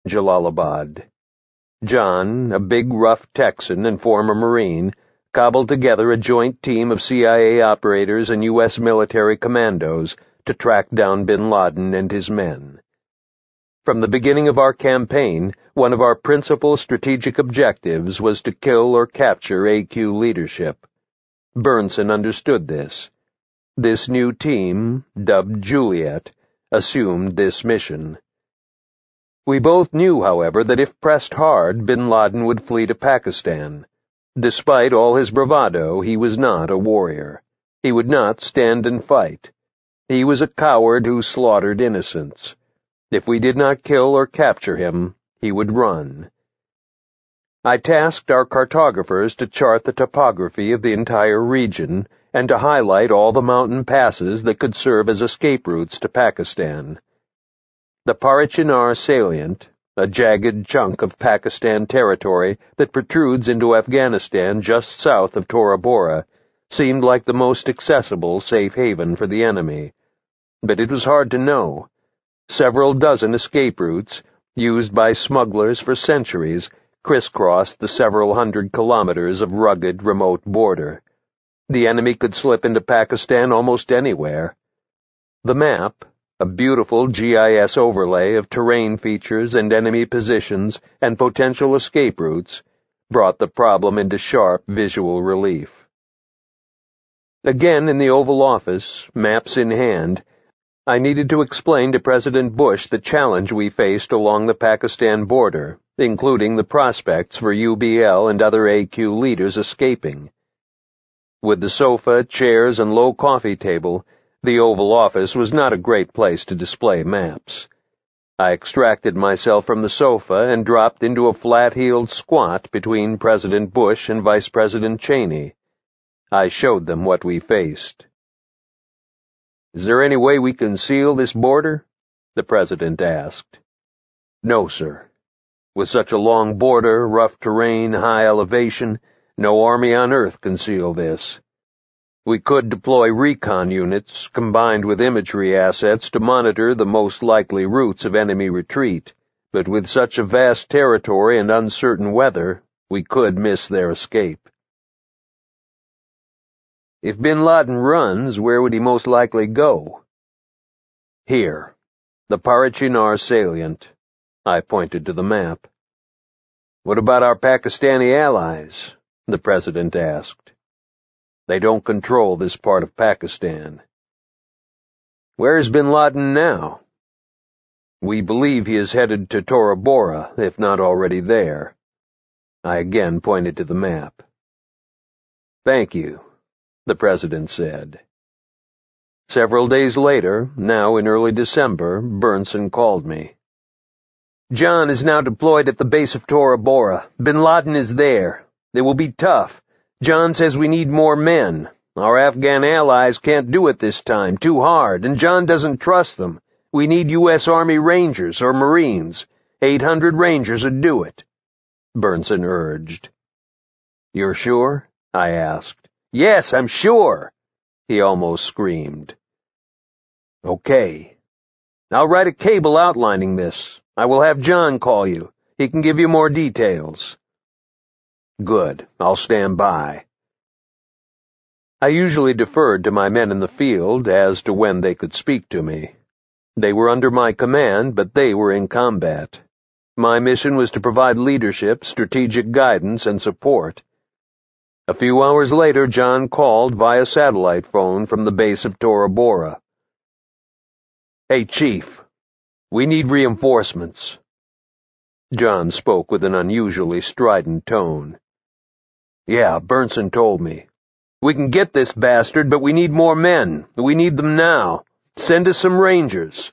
Jalalabad. John, a big rough Texan and former Marine, cobbled together a joint team of CIA operators and U.S. military commandos to track down bin Laden and his men. From the beginning of our campaign, one of our principal strategic objectives was to kill or capture AQ leadership. Burnson understood this. This new team, dubbed Juliet, assumed this mission. We both knew, however, that if pressed hard, bin Laden would flee to Pakistan. Despite all his bravado, he was not a warrior. He would not stand and fight. He was a coward who slaughtered innocents. If we did not kill or capture him, he would run. I tasked our cartographers to chart the topography of the entire region and to highlight all the mountain passes that could serve as escape routes to Pakistan. The Parachinar salient, a jagged chunk of Pakistan territory that protrudes into Afghanistan just south of Tora Bora, seemed like the most accessible safe haven for the enemy. But it was hard to know. Several dozen escape routes, used by smugglers for centuries, crisscrossed the several hundred kilometers of rugged, remote border. The enemy could slip into Pakistan almost anywhere. The map, a beautiful GIS overlay of terrain features and enemy positions and potential escape routes, brought the problem into sharp visual relief. Again in the Oval Office, maps in hand, I needed to explain to President Bush the challenge we faced along the Pakistan border, including the prospects for UBL and other AQ leaders escaping. With the sofa, chairs, and low coffee table, the Oval Office was not a great place to display maps. I extracted myself from the sofa and dropped into a flat-heeled squat between President Bush and Vice President Cheney. I showed them what we faced. "Is there any way we can seal this border?" the President asked. "No, sir. With such a long border, rough terrain, high elevation, no army on earth can seal this. We could deploy recon units, combined with imagery assets, to monitor the most likely routes of enemy retreat, but with such a vast territory and uncertain weather, we could miss their escape." "If bin Laden runs, where would he most likely go?" "Here, the Parachinar salient." I pointed to the map. "What about our Pakistani allies?" the President asked. "They don't control this part of Pakistan." "Where is bin Laden now?" "We believe he is headed to Tora Bora, if not already there." I again pointed to the map. "Thank you," the President said. Several days later, now in early December, Burnson called me. "John is now deployed at the base of Tora Bora. Bin Laden is there. It will be tough. John says we need more men. Our Afghan allies can't do it this time, too hard, and John doesn't trust them. We need U.S. Army Rangers or Marines. 800 Rangers would do it," Burnson urged. "You're sure?" I asked. "Yes, I'm sure," he almost screamed. "Okay. I'll write a cable outlining this. I will have John call you. He can give you more details." "Good. I'll stand by." I usually deferred to my men in the field as to when they could speak to me. They were under my command, but they were in combat. My mission was to provide leadership, strategic guidance, and support. A few hours later, John called via satellite phone from the base of Tora Bora. "Hey, Chief, we need reinforcements." John spoke with an unusually strident tone. "Yeah, Burnson told me. We can get this bastard, but we need more men. We need them now. Send us some Rangers."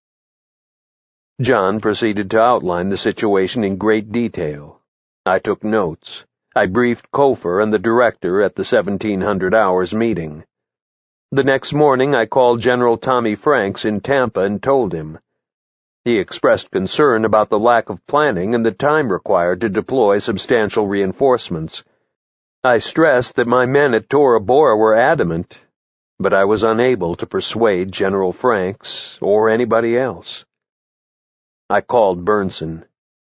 John proceeded to outline the situation in great detail. I took notes. I briefed Kofer and the director at the 1700 hours meeting. The next morning I called General Tommy Franks in Tampa and told him. He expressed concern about the lack of planning and the time required to deploy substantial reinforcements. I stressed that my men at Tora Bora were adamant, but I was unable to persuade General Franks or anybody else. I called Burnson.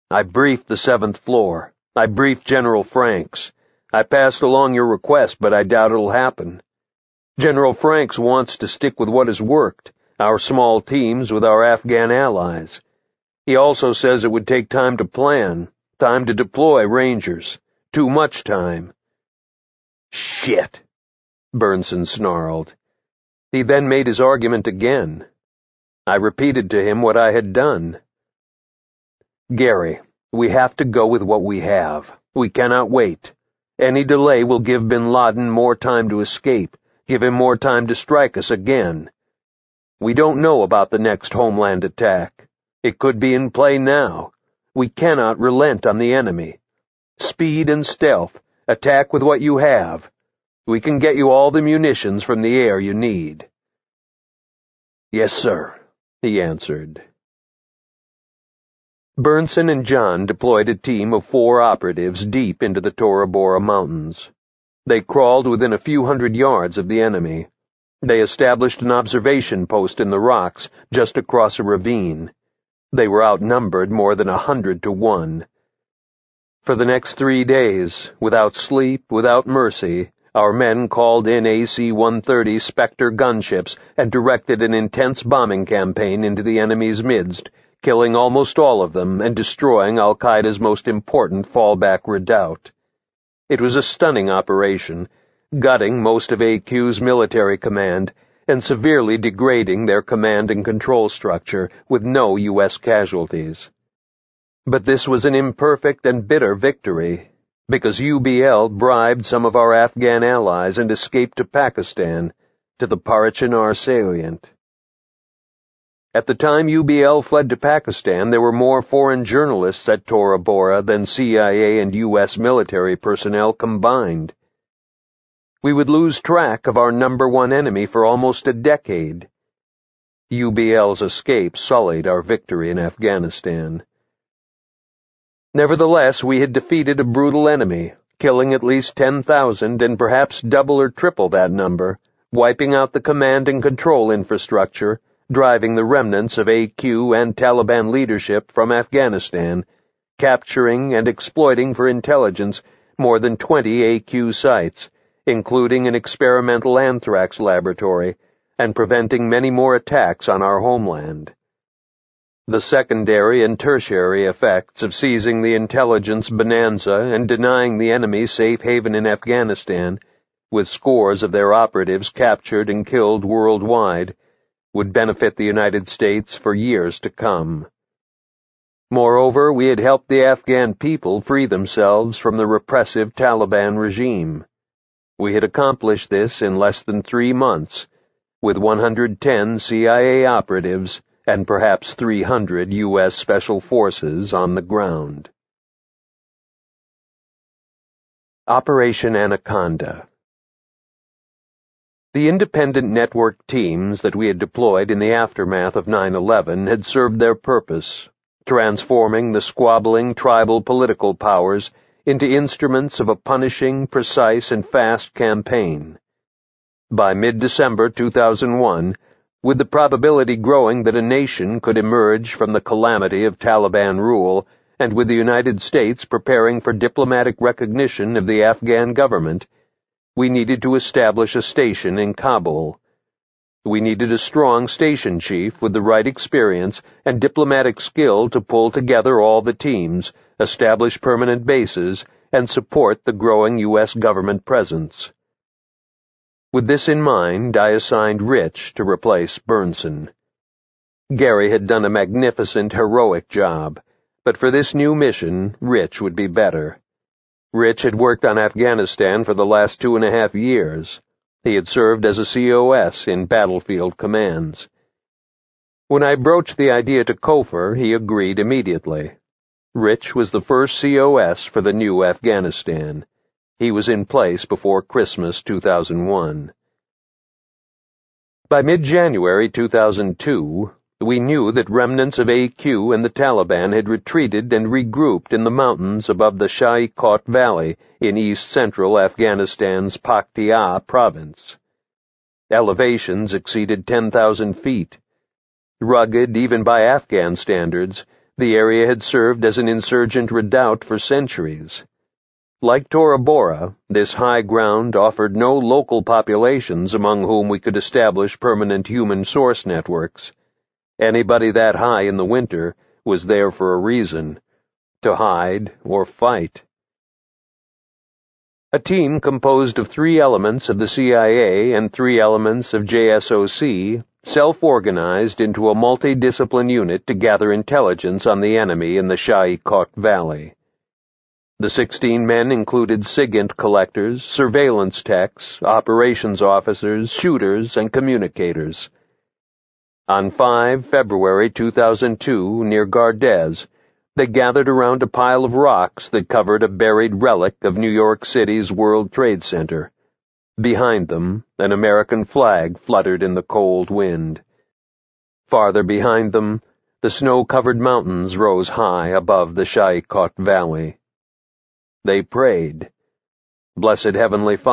I briefed the 7th floor. I briefed General Franks. I passed along your request, but I doubt it'll happen. General Franks wants to stick with what has worked, our small teams with our Afghan allies. He also says it would take time to plan, time to deploy Rangers. Too much time. Shit, Burnson snarled. He then made his argument again. I repeated to him what I had done. Gary, we have to go with what we have. We cannot wait. Any delay will give bin Laden more time to escape, give him more time to strike us again. We don't know about the next homeland attack. It could be in play now. We cannot relent on the enemy. Speed and stealth. Attack with what you have. We can get you all the munitions from the air you need. Yes, sir, he answered. Burnson and John deployed a team of 4 operatives deep into the Tora Bora Mountains. They crawled within a few hundred yards of the enemy. They established an observation post in the rocks just across a ravine. They were outnumbered more than 100 to 1. For the next 3 days, without sleep, without mercy, our men called in AC-130 Spectre gunships and directed an intense bombing campaign into the enemy's midst, killing almost all of them and destroying Al-Qaeda's most important fallback redoubt. It was a stunning operation, gutting most of AQ's military command and severely degrading their command and control structure with no U.S. casualties. But this was an imperfect and bitter victory, because UBL bribed some of our Afghan allies and escaped to Pakistan, to the Parachinar salient. At the time UBL fled to Pakistan, there were more foreign journalists at Tora Bora than CIA and U.S. military personnel combined. We would lose track of our number one enemy for almost a decade. UBL's escape sullied our victory in Afghanistan. Nevertheless, we had defeated a brutal enemy, killing at least 10,000 and perhaps double or triple that number, wiping out the command and control infrastructure, driving the remnants of AQ and Taliban leadership from Afghanistan, capturing and exploiting for intelligence more than 20 AQ sites, including an experimental anthrax laboratory, and preventing many more attacks on our homeland. The secondary and tertiary effects of seizing the intelligence bonanza and denying the enemy safe haven in Afghanistan, with scores of their operatives captured and killed worldwide, would benefit the United States for years to come. Moreover, we had helped the Afghan people free themselves from the repressive Taliban regime. We had accomplished this in less than 3 months, with 110 CIA operatives and perhaps 300 U.S. Special Forces on the ground. Operation Anaconda. The independent network teams that we had deployed in the aftermath of 9/11 had served their purpose, transforming the squabbling tribal political powers into instruments of a punishing, precise, and fast campaign. By mid-December 2001, with the probability growing that a nation could emerge from the calamity of Taliban rule, and with the United States preparing for diplomatic recognition of the Afghan government, we needed to establish a station in Kabul. We needed a strong station chief with the right experience and diplomatic skill to pull together all the teams, establish permanent bases, and support the growing U.S. government presence. With this in mind, I assigned Rich to replace Burnson. Gary had done a magnificent, heroic job, but for this new mission, Rich would be better. Rich had worked on Afghanistan for the last 2.5 years. He had served as a COS in battlefield commands. When I broached the idea to Kofor, he agreed immediately. Rich was the first COS for the new Afghanistan. He was in place before Christmas 2001. By mid-January 2002, we knew that remnants of AQ and the Taliban had retreated and regrouped in the mountains above the Shai-Kot Valley in east-central Afghanistan's Paktia province. Elevations exceeded 10,000 feet. Rugged even by Afghan standards, The area had served as an insurgent redoubt for centuries. Like Tora Bora, this high ground offered no local populations among whom we could establish permanent human source networks. Anybody that high in the winter was there for a reason, to hide or fight. A team composed of 3 elements of the CIA and 3 elements of JSOC self-organized into a multidiscipline unit to gather intelligence on the enemy in the Shai-Kot Valley. The 16 men included SIGINT collectors, surveillance techs, operations officers, shooters, and communicators. On 5 February 2002, near Gardez, they gathered around a pile of rocks that covered a buried relic of New York City's World Trade Center. Behind them, an American flag fluttered in the cold wind. Farther behind them, the snow-covered mountains rose high above the Shai-Kot Valley. They prayed, "Blessed Heavenly Father,